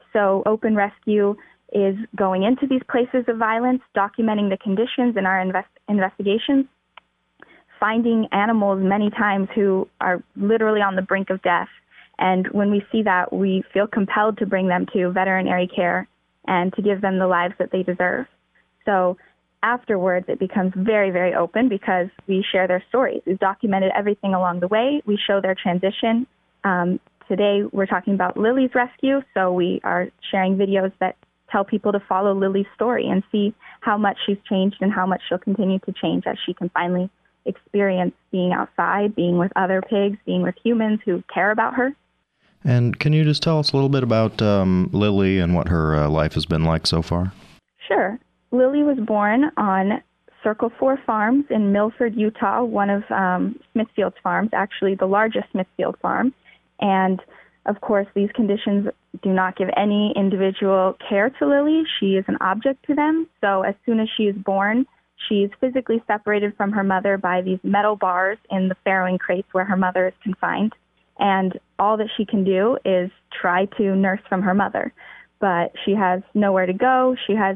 So Open Rescue is going into these places of violence, documenting the conditions in our investigations, finding animals many times who are literally on the brink of death. And when we see that, we feel compelled to bring them to veterinary care and to give them the lives that they deserve. So afterwards, it becomes very, very open because we share their stories. We've documented everything along the way. We show their transition. Today, we're talking about Lily's rescue, so we are sharing videos that tell people to follow Lily's story and see how much she's changed and how much she'll continue to change as she can finally experience being outside, being with other pigs, being with humans who care about her. And can you just tell us a little bit about Lily and what her life has been like so far? Sure. Lily was born on Circle 4 Farms in Milford, Utah, one of Smithfield's farms, actually the largest Smithfield farm. And, of course, these conditions do not give any individual care to Lily. She is an object to them. So as soon as she is born, she's physically separated from her mother by these metal bars in the farrowing crates where her mother is confined. And all that she can do is try to nurse from her mother. But she has nowhere to go. She has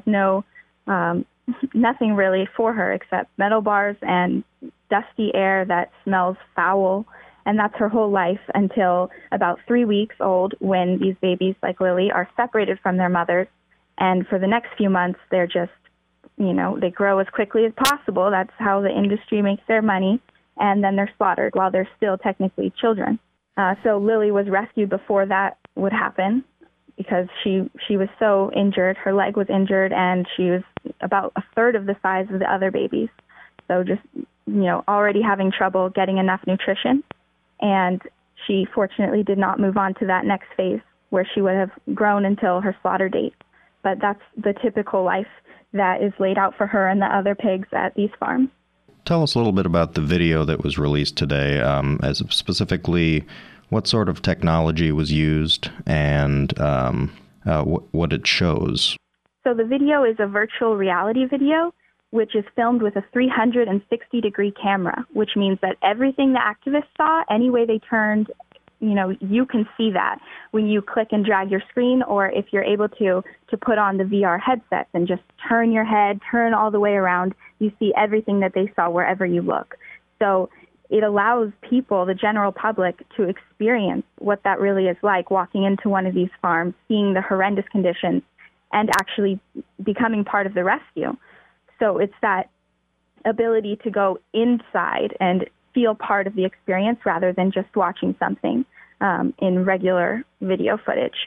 nothing really for her except metal bars and dusty air that smells foul. And that's her whole life until about 3 weeks old, when these babies like Lily are separated from their mothers. And for the next few months, they're just, they grow as quickly as possible. That's how the industry makes their money. And then they're slaughtered while they're still technically children. So Lily was rescued before that would happen because she was so injured. Her leg was injured, and she was about a third of the size of the other babies. So just, already having trouble getting enough nutrition. And she fortunately did not move on to that next phase where she would have grown until her slaughter date. But that's the typical life that is laid out for her and the other pigs at these farms. Tell us a little bit about the video that was released today, as specifically what sort of technology was used and what it shows. So the video is a virtual reality video, which is filmed with a 360-degree camera, which means that everything the activists saw, any way they turned, you can see that when you click and drag your screen, or if you're able to put on the VR headsets and just turn your head, turn all the way around, you see everything that they saw wherever you look. So it allows people, the general public, to experience what that really is like, walking into one of these farms, seeing the horrendous conditions, and actually becoming part of the rescue. So it's that ability to go inside and feel part of the experience rather than just watching something in regular video footage.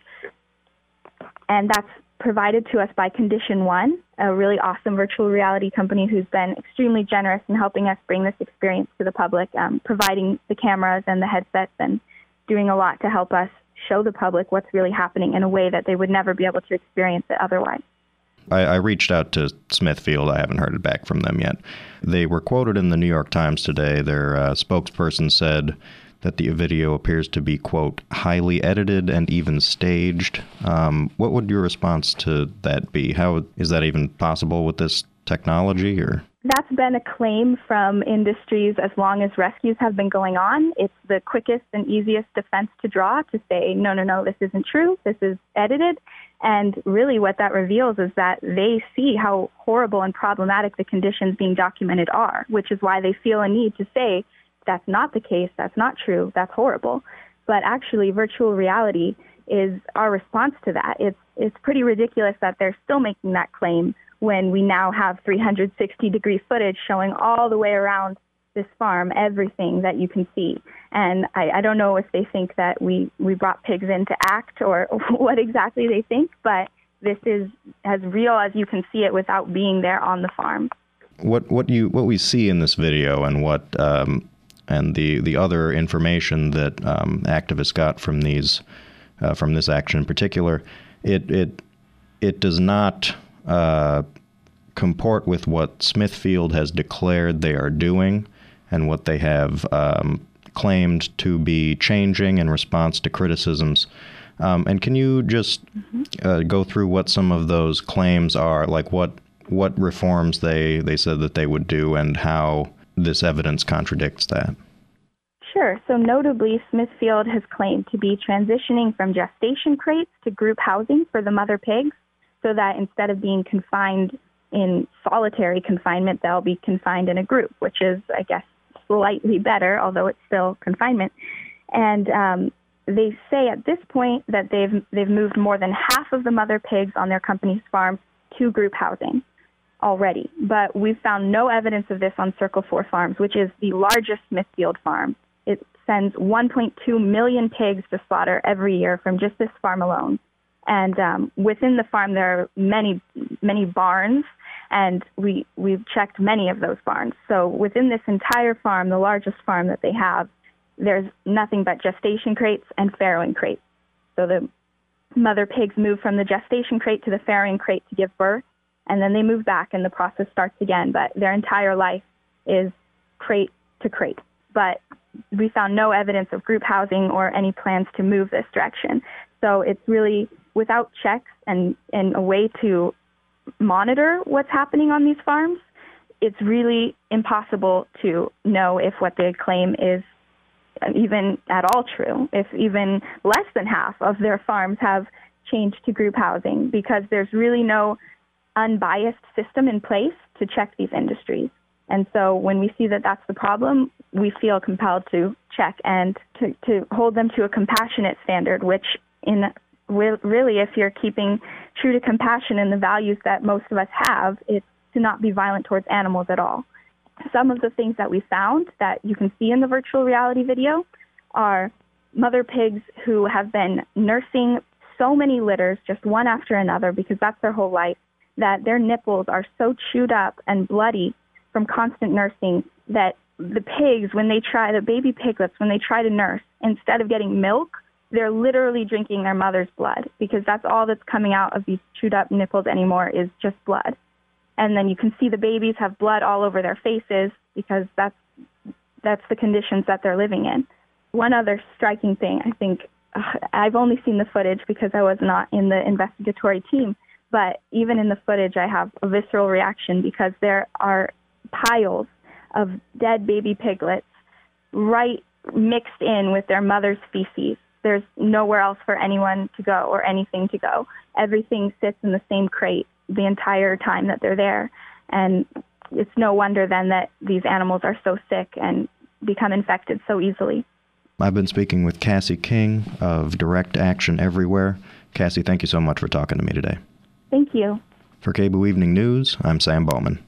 And that's provided to us by Condition One, a really awesome virtual reality company who's been extremely generous in helping us bring this experience to the public, providing the cameras and the headsets and doing a lot to help us show the public what's really happening in a way that they would never be able to experience it otherwise. I reached out to Smithfield. I haven't heard it back from them yet. They were quoted in the New York Times today. Their spokesperson said that the video appears to be, quote, highly edited and even staged. What would your response to that be? How is that even possible with this technology? Or that's been a claim from industries as long as rescues have been going on. It's the quickest and easiest defense to draw to say, no, this isn't true. This is edited. And really what that reveals is that they see how horrible and problematic the conditions being documented are, which is why they feel a need to say, that's not the case, that's not true, that's horrible. But actually, virtual reality is our response to that. It's pretty ridiculous that they're still making that claim when we now have 360-degree footage showing all the way around this farm, everything that you can see. And I don't know if they think that we brought pigs in to act or what exactly they think, but this is as real as you can see it without being there on the farm. What we see in this video and what and the other information that activists got from from this action in particular, it does not comport with what Smithfield has declared they are doing and what they have claimed to be changing in response to criticisms. And can you just go through what some of those claims are, like what reforms they said that they would do and how this evidence contradicts that? Sure. So notably, Smithfield has claimed to be transitioning from gestation crates to group housing for the mother pigs, so that instead of being confined in solitary confinement, they'll be confined in a group, which is, I guess, slightly better, although it's still confinement. And they say at this point that they've moved more than half of the mother pigs on their company's farm to group housing already. But we've found no evidence of this on Circle 4 Farms, which is the largest Smithfield farm. It sends 1.2 million pigs to slaughter every year from just this farm alone. And within the farm, there are many, many barns, and we've checked many of those barns. So within this entire farm, the largest farm that they have, there's nothing but gestation crates and farrowing crates. So the mother pigs move from the gestation crate to the farrowing crate to give birth, and then they move back and the process starts again. But their entire life is crate to crate. But we found no evidence of group housing or any plans to move this direction. So it's really, without checks and a way to monitor what's happening on these farms, it's really impossible to know if what they claim is even at all true, if even less than half of their farms have changed to group housing, because there's really no unbiased system in place to check these industries. And so when we see that that's the problem, we feel compelled to check and to hold them to a compassionate standard, which really, if you're keeping true to compassion and the values that most of us have, it's to not be violent towards animals at all. Some of the things that we found that you can see in the virtual reality video are mother pigs who have been nursing so many litters, just one after another, because that's their whole life, that their nipples are so chewed up and bloody from constant nursing that the pigs, the baby piglets, when they try to nurse, instead of getting milk, they're literally drinking their mother's blood, because that's all that's coming out of these chewed up nipples anymore is just blood. And then you can see the babies have blood all over their faces, because that's the conditions that they're living in. One other striking thing, I think, I've only seen the footage because I was not in the investigatory team, but even in the footage I have a visceral reaction, because there are piles of dead baby piglets right mixed in with their mother's feces. There's nowhere else for anyone to go or anything to go. Everything sits in the same crate the entire time that they're there. And it's no wonder then that these animals are so sick and become infected so easily. I've been speaking with Cassie King of Direct Action Everywhere. Cassie, thank you so much for talking to me today. Thank you. For KBOO Evening News, I'm Sam Bowman.